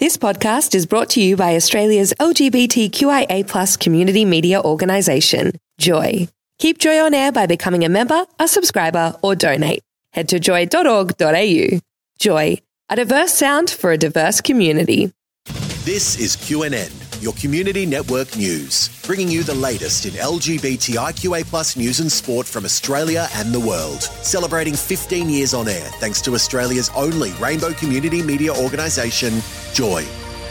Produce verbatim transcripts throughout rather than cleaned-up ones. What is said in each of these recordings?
This podcast is brought to you by Australia's L G B T Q I A plus community media organisation, Joy. Keep Joy on air by becoming a member, a subscriber, or donate. Head to joy dot org dot a u. Joy, a diverse sound for a diverse community. This is Q N N, your community network news, bringing you the latest in L G B T I Q A plus news and sport from Australia and the world. Celebrating fifteen years on air thanks to Australia's only rainbow community media organisation, Joy.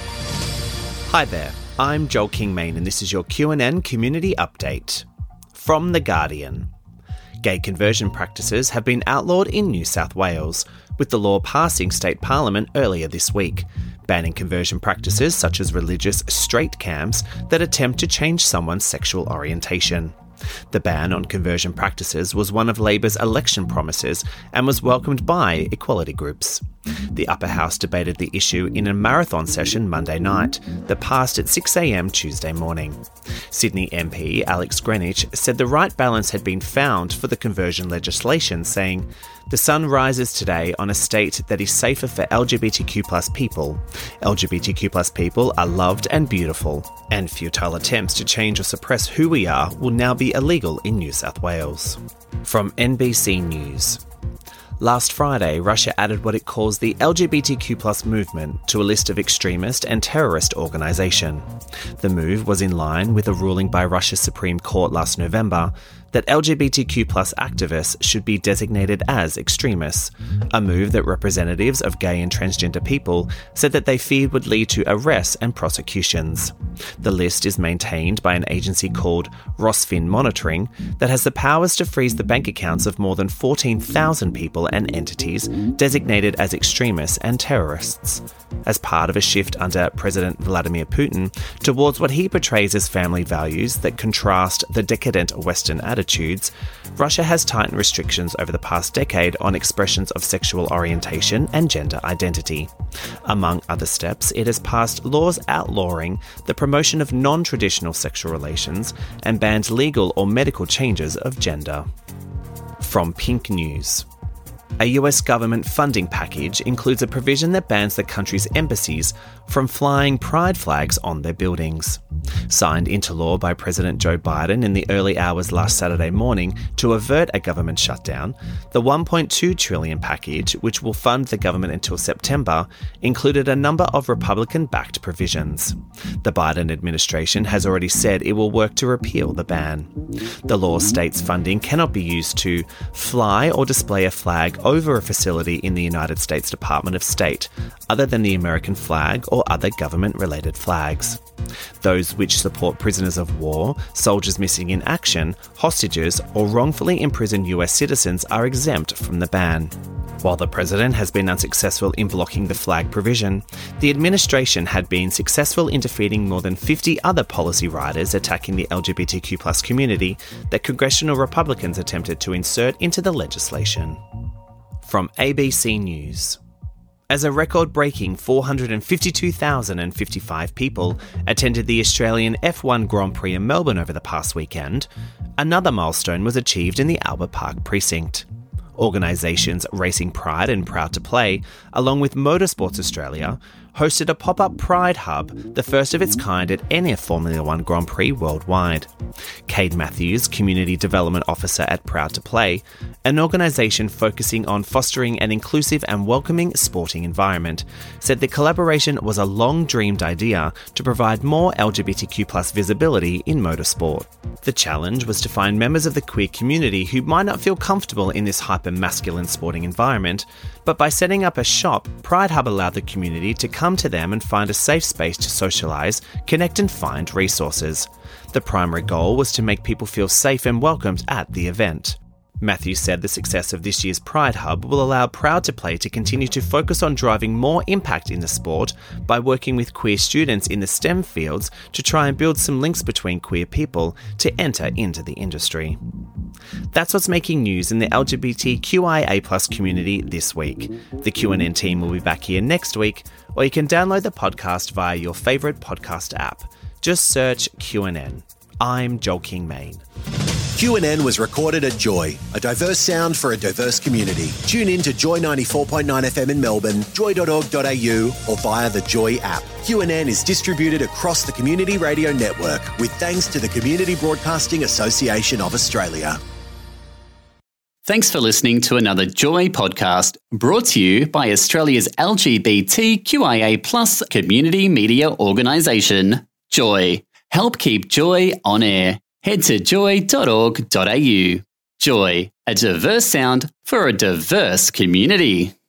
Hi there, I'm Joel Kingmain and this is your Q N N Community Update. From The Guardian. Gay conversion practices have been outlawed in New South Wales, with the law passing state parliament earlier this week, banning conversion practices such as religious straight camps that attempt to change someone's sexual orientation. The ban on conversion practices was one of Labor's election promises and was welcomed by equality groups. The Upper House debated the issue in a marathon session Monday night that passed at six a m Tuesday morning. Sydney M P Alex Greenwich said the right balance had been found for the conversion legislation, saying, "The sun rises today on a state that is safer for L G B T Q plus people. L G B T Q plus people are loved and beautiful, and futile attempts to change or suppress who we are will now be illegal in New South Wales." From N B C News. Last Friday, Russia added what it calls the L G B T Q plus movement to a list of extremist and terrorist organisation. The move was in line with a ruling by Russia's Supreme Court last November that L G B T Q plus activists should be designated as extremists, a move that representatives of gay and transgender people said that they feared would lead to arrests and prosecutions. The list is maintained by an agency called Rosfin Monitoring that has the powers to freeze the bank accounts of more than fourteen thousand people and entities designated as extremists and terrorists, as part of a shift under President Vladimir Putin towards what he portrays as family values that contrast the decadent Western attitudes. Russia has tightened restrictions over the past decade on expressions of sexual orientation and gender identity. Among other steps, it has passed laws outlawing the promotion of non-traditional sexual relations and banned legal or medical changes of gender. From Pink News. A U S government funding package includes a provision that bans the country's embassies from flying pride flags on their buildings. Signed into law by President Joe Biden in the early hours last Saturday morning to avert a government shutdown, the one point two trillion dollars package, which will fund the government until September, included a number of Republican-backed provisions. The Biden administration has already said it will work to repeal the ban. The law states funding cannot be used to fly or display a flag over a facility in the United States Department of State, other than the American flag or other government-related flags. Those which support prisoners of war, soldiers missing in action, hostages, or wrongfully imprisoned U S citizens are exempt from the ban. While the president has been unsuccessful in blocking the flag provision, the administration had been successful in defeating more than fifty other policy riders attacking the L G B T Q plus community that congressional Republicans attempted to insert into the legislation. From A B C News. As a record-breaking four hundred fifty-two thousand fifty-five people attended the Australian F one Grand Prix in Melbourne over the past weekend, another milestone was achieved in the Albert Park precinct. Organisations Racing Pride and Proud to Play, along with Motorsports Australia, hosted a pop-up Pride Hub, the first of its kind at any Formula One Grand Prix worldwide. Cade Matthews, Community Development Officer at Proud to Play, an organisation focusing on fostering an inclusive and welcoming sporting environment, said the collaboration was a long-dreamed idea to provide more L G B T Q plus visibility in motorsport. The challenge was to find members of the queer community who might not feel comfortable in this hyper-masculine sporting environment, but by setting up a shop, Pride Hub allowed the community to come to them and find a safe space to socialise, connect and find resources. The primary goal was to make people feel safe and welcomed at the event. Matthews said the success of this year's Pride Hub will allow Proud to Play to continue to focus on driving more impact in the sport by working with queer students in the STEM fields to try and build some links between queer people to enter into the industry. That's what's making news in the L G B T Q I A plus community this week. The Q N N team will be back here next week, or you can download the podcast via your favourite podcast app. Just search Q N N. I'm Joel Kingmain. Q N N was recorded at Joy, a diverse sound for a diverse community. Tune in to Joy ninety-four point nine F M in Melbourne, joy dot org dot a u or via the Joy app. Q N N is distributed across the Community Radio Network with thanks to the Community Broadcasting Association of Australia. Thanks for listening to another Joy podcast brought to you by Australia's L G B T Q I A plus community media organisation, Joy. Help keep Joy on air. Head to joy dot org dot a u. Joy, a diverse sound for a diverse community.